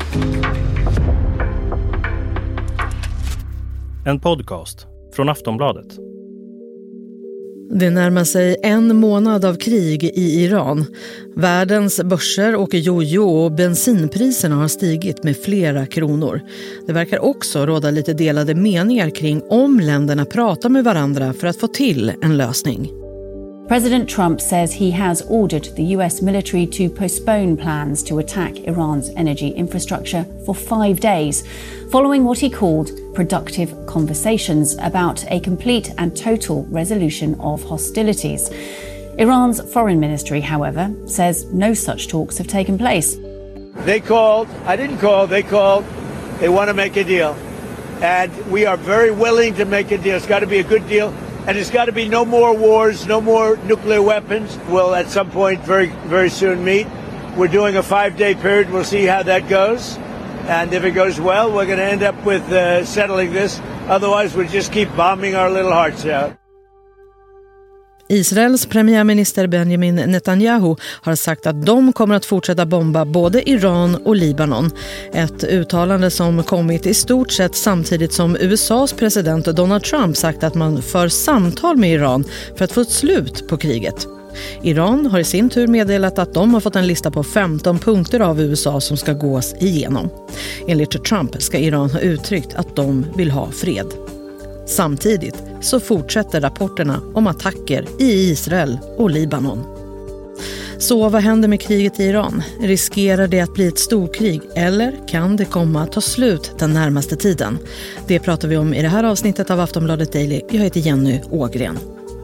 En podcast från Aftonbladet. Det närmar sig en månad av krig i Iran. Världens börser åker jojo och bensinpriserna har stigit med flera kronor. Det verkar också råda lite delade meningar kring om länderna pratar med varandra för att få till en lösning. President Trump says he has ordered the US military to postpone plans to attack Iran's energy infrastructure for 5 days, following what he called productive conversations about a complete and total resolution of hostilities. Iran's foreign ministry, however, says no such talks have taken place. They called. I didn't call. They called. They want to make a deal. And we are very willing to make a deal. It's got to be a good deal. And it's got to be no more wars, no more nuclear weapons. We'll at some point very, very soon meet. We're doing a 5-day period. We'll see how that goes. And if it goes well, we're going to end up with settling this. Otherwise, we'll just keep bombing our little hearts out. Israels premiärminister Benjamin Netanyahu har sagt att de kommer att fortsätta bomba både Iran och Libanon. Ett uttalande som kommit i stort sett samtidigt som USAs president Donald Trump sagt att man för samtal med Iran för att få ett slut på kriget. Iran har i sin tur meddelat att de har fått en lista på 15 punkter av USA som ska gås igenom. Enligt Trump ska Iran ha uttryckt att de vill ha fred. Samtidigt så fortsätter rapporterna om attacker i Israel och Libanon. Så vad händer med kriget i Iran? Riskerar det att bli ett storkrig eller kan det komma att ta slut den närmaste tiden? Det pratar vi om i det här avsnittet av Aftonbladet Daily. Jag heter Jenny Ågren.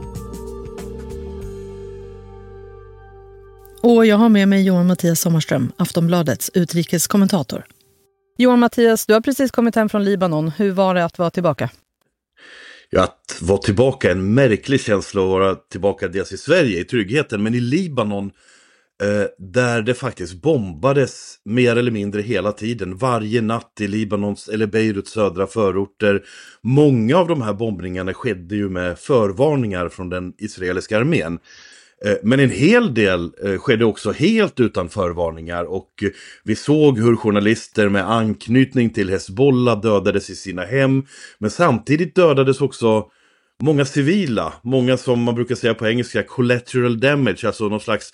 Och jag har med mig Johan Mattias Sommarström, Aftonbladets utrikeskommentator. Johan Mattias, du har precis kommit hem från Libanon. Hur var det att vara tillbaka? Ja, att vara tillbaka, en märklig känsla att vara tillbaka dels i Sverige i tryggheten, men i Libanon där det faktiskt bombades mer eller mindre hela tiden, varje natt i Libanons eller Beiruts södra förorter. Många av de här bombningarna skedde ju med förvarningar från den israeliska armén. Men en hel del skedde också helt utan förvarningar och vi såg hur journalister med anknytning till Hezbollah dödades i sina hem. Men samtidigt dödades också många civila, många som man brukar säga på engelska collateral damage, alltså någon slags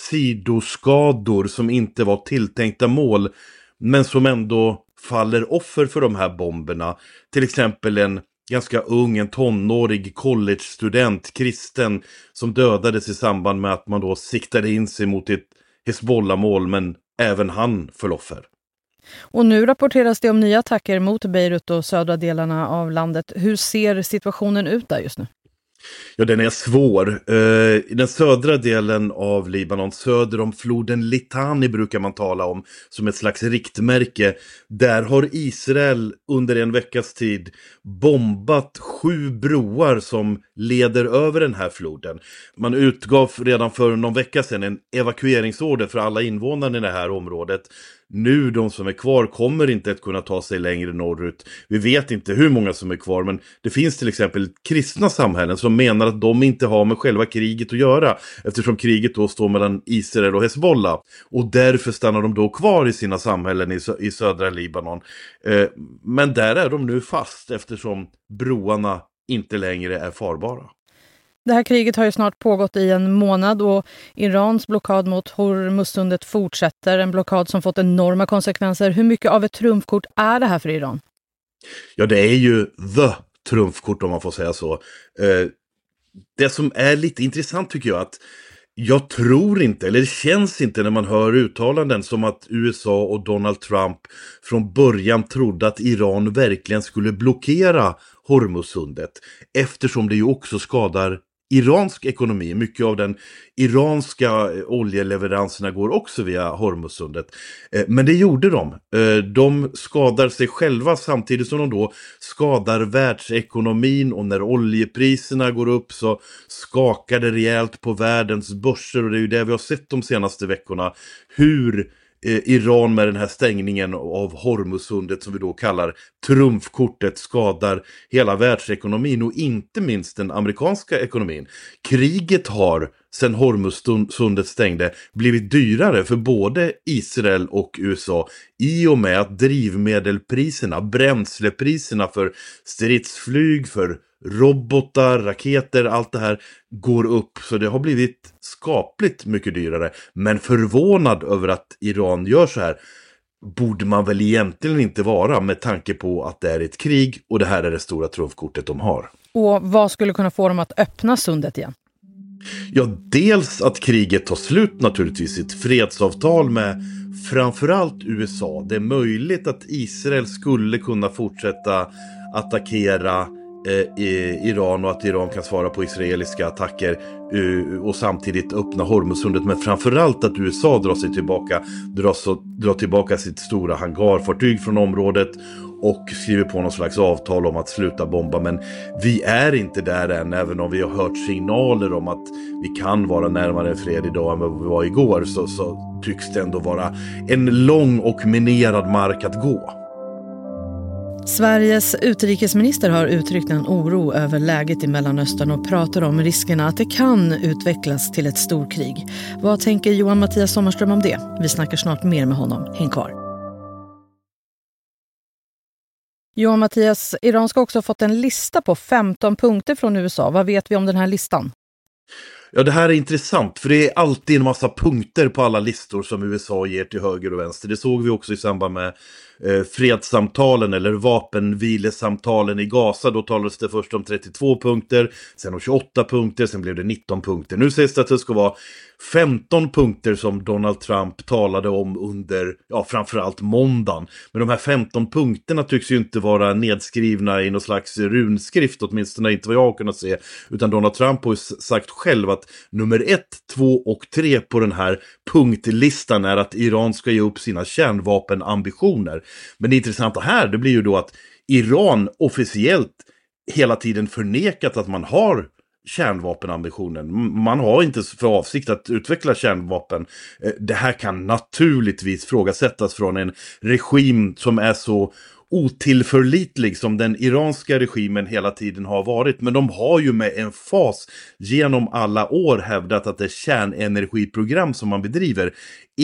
sidoskador som inte var tilltänkta mål men som ändå faller offer för de här bomberna. Till exempel en ganska ung, en tonårig college-student, kristen, som dödades i samband med att man då siktade in sig mot ett Hezbollah-mål, men även han föll offer. Och nu rapporteras det om nya attacker mot Beirut och södra delarna av landet. Hur ser situationen ut där just nu? Ja, den är svår. I den södra delen av Libanon, söder om floden Litani brukar man tala om som ett slags riktmärke. Där har Israel under en veckas tid bombat 7 broar som leder över den här floden. Man utgav redan för någon vecka sedan en evakueringsorder för alla invånare i det här området. Nu, de som är kvar kommer inte att kunna ta sig längre norrut. Vi vet inte hur många som är kvar, men det finns till exempel kristna samhällen som menar att de inte har med själva kriget att göra, eftersom kriget då står mellan Israel och Hezbollah. Och därför stannar de då kvar i sina samhällen i södra Libanon. Men där är de nu fast eftersom broarna inte längre är farbara. Det här kriget har ju snart pågått i en månad och Irans blockad mot Hormuzsundet fortsätter. En blockad som fått enorma konsekvenser. Hur mycket av ett trumfkort är det här för Iran? Ja, det är ju the trumfkort om man får säga så. Det som är lite intressant tycker jag att jag tror inte, eller det känns inte när man hör uttalanden som att USA och Donald Trump från början trodde att Iran verkligen skulle blockera Hormuzsundet, eftersom det ju också skadar iransk ekonomi. Mycket av den iranska oljeleveranserna går också via Hormuzsundet. Men det gjorde de. De skadar sig själva samtidigt som de då skadar världsekonomin, och när oljepriserna går upp så skakar det rejält på världens börser, och det är ju det vi har sett de senaste veckorna. Hur Iran med den här stängningen av Hormuzsundet som vi då kallar trumfkortet skadar hela världsekonomin och inte minst den amerikanska ekonomin. Kriget har sedan Hormuzsundet stängde blivit dyrare för både Israel och USA i och med att drivmedelpriserna, bränslepriserna för stridsflyg, för robotar, raketer, allt det här går upp. Så det har blivit skapligt mycket dyrare. Men förvånad över att Iran gör så här borde man väl egentligen inte vara med tanke på att det är ett krig och det här är det stora trumfkortet de har. Och vad skulle kunna få dem att öppna sundet igen? Ja, dels att kriget tar slut naturligtvis, ett fredsavtal med framförallt USA. Det är möjligt att Israel skulle kunna fortsätta attackera Iran och att Iran kan svara på israeliska attacker och samtidigt öppna Hormuzsundet, men framförallt att USA drar tillbaka sitt stora hangarfartyg från området och skriver på någon slags avtal om att sluta bomba. Men vi är inte där än, även om vi har hört signaler om att vi kan vara närmare en fred idag än vad vi var igår, så tycks det ändå vara en lång och minerad mark att gå. Sveriges utrikesminister har uttryckt en oro över läget i Mellanöstern och pratar om riskerna att det kan utvecklas till ett storkrig. Vad tänker Johan Mattias Sommarström om det? Vi snackar snart mer med honom. Häng kvar. Johan Mattias, Iran ska också ha fått en lista på 15 punkter från USA. Vad vet vi om den här listan? Ja, det här är intressant för det är alltid en massa punkter på alla listor som USA ger till höger och vänster. Det såg vi också i samband med fredssamtalen eller vapenvilesamtalen i Gaza. Då talades det först om 32 punkter, sen om 28 punkter, sen blev det 19 punkter. Nu sägs det att det ska vara 15 punkter som Donald Trump talade om under, framförallt måndagen. Men de här 15 punkterna tycks ju inte vara nedskrivna i någon slags runskrift, åtminstone inte vad jag har kunnat se. Utan Donald Trump har ju sagt själv att nummer 1, 2 och 3 på den här punktlistan är att Iran ska ge upp sina kärnvapenambitioner. Men det intressanta här, det blir ju då att Iran officiellt hela tiden förnekat att man har kärnvapenambitionen. Man har inte för avsikt att utveckla kärnvapen. Det här kan naturligtvis frågasättas från en regim som är så otillförlitlig som den iranska regimen hela tiden har varit. Men de har ju med en fas genom alla år hävdat att det kärnenergiprogram som man bedriver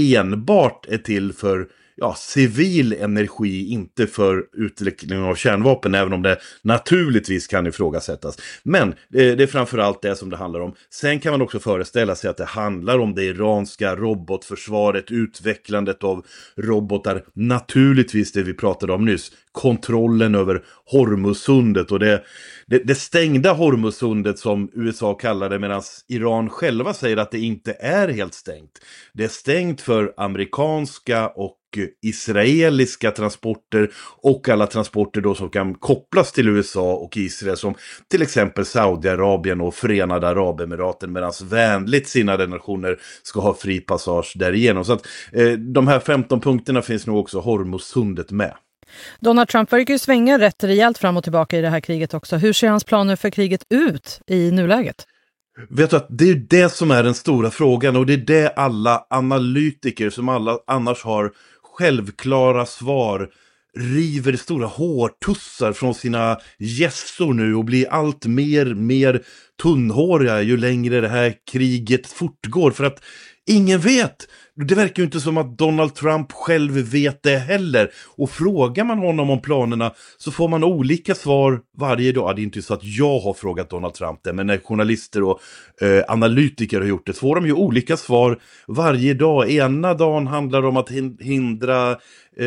enbart är till för civil energi, inte för utveckling av kärnvapen, även om det naturligtvis kan ifrågasättas. Men det är framförallt det som det handlar om. Sen kan man också föreställa sig att det handlar om det iranska robotförsvaret, utvecklandet av robotar, naturligtvis det vi pratade om nyss, kontrollen över Hormuzsundet och det stängda Hormuzsundet som USA kallar det, medan Iran själva säger att det inte är helt stängt. Det är stängt för amerikanska och israeliska transporter och alla transporter då som kan kopplas till USA och Israel, som till exempel Saudiarabien och Förenade Arabemiraten, medan vänligt sinnade nationer ska ha fri passage därigenom. Så att de här 15 punkterna finns nog också Hormuzsundet med. Donald Trump verkar ju svänga rätt rejält fram och tillbaka i det här kriget också. Hur ser hans planer för kriget ut i nuläget? Vet du att det är det som är den stora frågan, och det är det alla analytiker som alla annars har självklara svar river stora hårtussar från sina gässor nu och blir allt mer tunnhåriga ju längre det här kriget fortgår, för att ingen vet. Det verkar ju inte som att Donald Trump själv vet det heller. Och frågar man honom om planerna så får man olika svar varje dag. Det är inte så att jag har frågat Donald Trump det, men när journalister och analytiker har gjort det så får de ju olika svar varje dag. Ena dagen handlar det om att hindra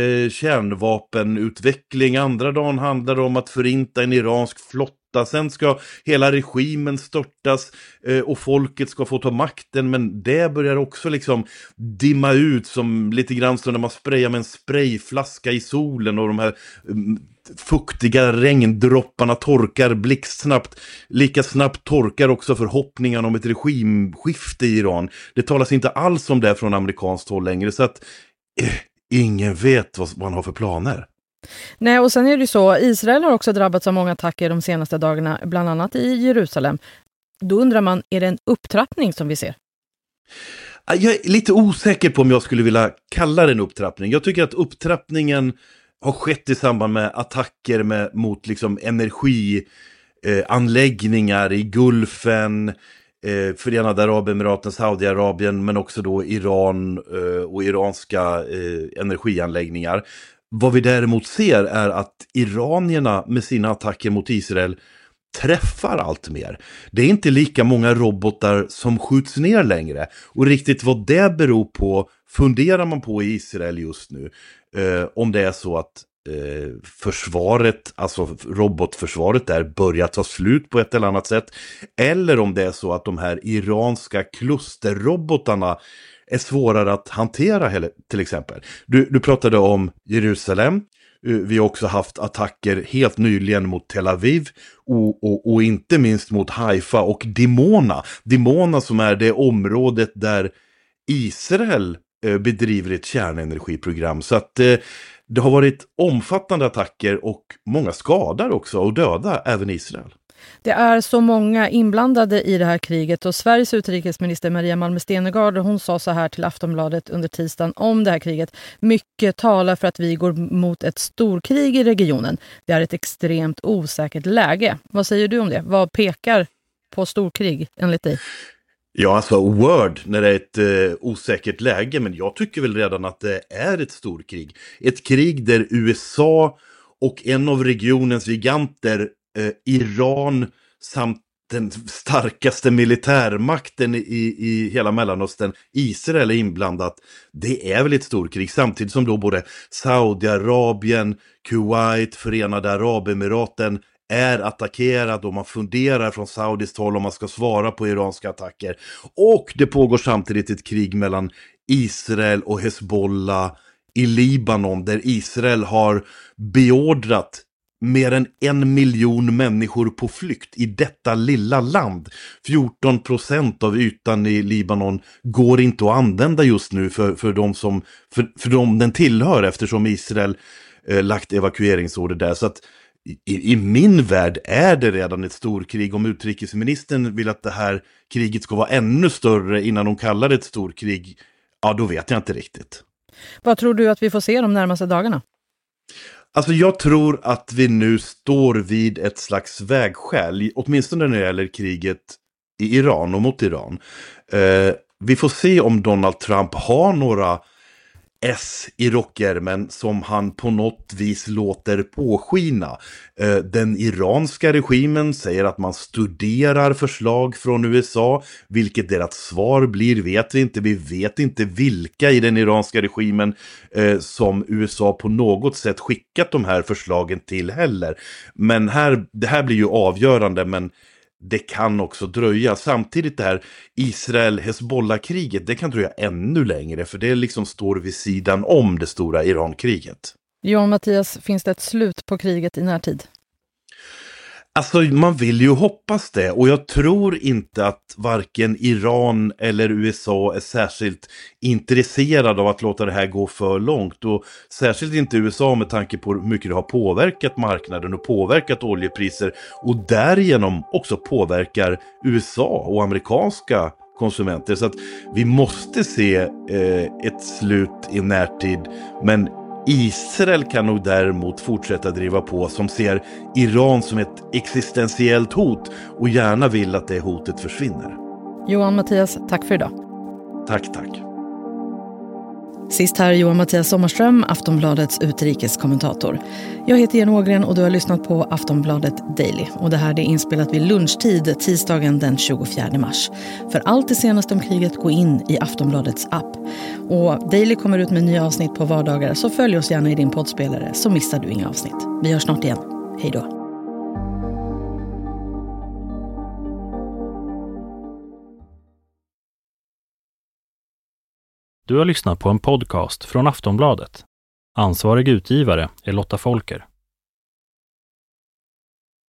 kärnvapenutveckling. Andra dagen handlar det om att förinta en iransk flotta. Sen ska hela regimen störtas och folket ska få ta makten, men det börjar också liksom dimma ut som lite grann som när man sprayar med en sprayflaska i solen och de här fuktiga regndropparna torkar blixtsnabbt. Lika snabbt torkar också förhoppningarna om ett regimskifte i Iran. Det talas inte alls om det från amerikanskt håll längre, så att ingen vet vad man har för planer. Nej, och sen är det ju så, Israel har också drabbats av många attacker de senaste dagarna, bland annat i Jerusalem. Då undrar man, är det en upptrappning som vi ser? Jag är lite osäker på om jag skulle vilja kalla det en upptrappning. Jag tycker att upptrappningen har skett i samband med attacker mot liksom energianläggningar i Gulfen, Förenade Arabemiraten, Saudiarabien, men också då Iran och iranska energianläggningar. Vad vi däremot ser är att iranierna med sina attacker mot Israel träffar allt mer. Det är inte lika många robotar som skjuts ner längre. Och riktigt vad det beror på funderar man på i Israel just nu. Om det är så att försvaret, alltså robotförsvaret där börjar ta slut på ett eller annat sätt. Eller om det är så att de här iranska klusterrobotarna är svårare att hantera till exempel. Du pratade om Jerusalem. Vi har också haft attacker helt nyligen mot Tel Aviv och inte minst mot Haifa och Dimona. Dimona som är det området där Israel bedriver ett kärnenergiprogram. Så att det har varit omfattande attacker och många skador också och döda även i Israel. Det är så många inblandade i det här kriget och Sveriges utrikesminister Maria Malmer Stenergard, hon sa så här till Aftonbladet under tisdagen om det här kriget. Mycket talar för att vi går mot ett storkrig i regionen. Det är ett extremt osäkert läge. Vad säger du om det? Vad pekar på storkrig enligt dig? Ja, alltså word när det är ett osäkert läge, men jag tycker väl redan att det är ett storkrig. Ett krig där USA och en av regionens giganter, Iran samt den starkaste militärmakten i hela Mellanöstern, Israel, är inblandat. Det är väl ett storkrig, samtidigt som då både Saudiarabien, Kuwait, Förenade Arabemiraten är attackerad och man funderar från saudiskt håll om man ska svara på iranska attacker. Och det pågår samtidigt ett krig mellan Israel och Hezbollah i Libanon, där Israel har beordrat mer än 1 miljon människor på flykt i detta lilla land. 14% av ytan i Libanon går inte att använda just nu för de den tillhör, eftersom Israel lagt evakueringsorder där. Så att i min värld är det redan ett storkrig. Om utrikesministern vill att det här kriget ska vara ännu större innan de kallar det ett storkrig, ja, då vet jag inte riktigt. Vad tror du att vi får se de närmaste dagarna? Alltså jag tror att vi nu står vid ett slags vägskäl, åtminstone när det gäller kriget i Iran och mot Iran. Vi får se om Donald Trump har några i rockärmen som han på något vis låter påskina. Den iranska regimen säger att man studerar förslag från USA. Vilket deras svar blir vet vi inte. Vi vet inte vilka i den iranska regimen som USA på något sätt skickat de här förslagen till heller. Men det här blir ju avgörande, men det kan också dröja. Samtidigt det här Israel-Hezbollah-kriget, det kan dröja ännu längre, för det liksom står vid sidan om det stora Iran-kriget. Johan Mattias, finns det ett slut på kriget i närtid? Alltså man vill ju hoppas det, och jag tror inte att varken Iran eller USA är särskilt intresserade av att låta det här gå för långt, och särskilt inte USA med tanke på hur mycket det har påverkat marknaden och påverkat oljepriser och därigenom också påverkar USA och amerikanska konsumenter. Så att vi måste se ett slut i närtid, men Israel kan nog däremot fortsätta driva på, som ser Iran som ett existentiellt hot och gärna vill att det hotet försvinner. Johan Mattias, tack för idag. Tack. Sist här Johan Mattias Sommarström, Aftonbladets utrikeskommentator. Jag heter Jenny Ågren och du har lyssnat på Aftonbladet Daily. Och det här är inspelat vid lunchtid tisdagen den 24 mars. För allt det senaste om kriget, gå in i Aftonbladets app. Och Daily kommer ut med nya avsnitt på vardagar, så följ oss gärna i din poddspelare så missar du inga avsnitt. Vi hörs snart igen. Hej då. Du har lyssnat på en podcast från Aftonbladet. Ansvarig utgivare är Lotta Folker.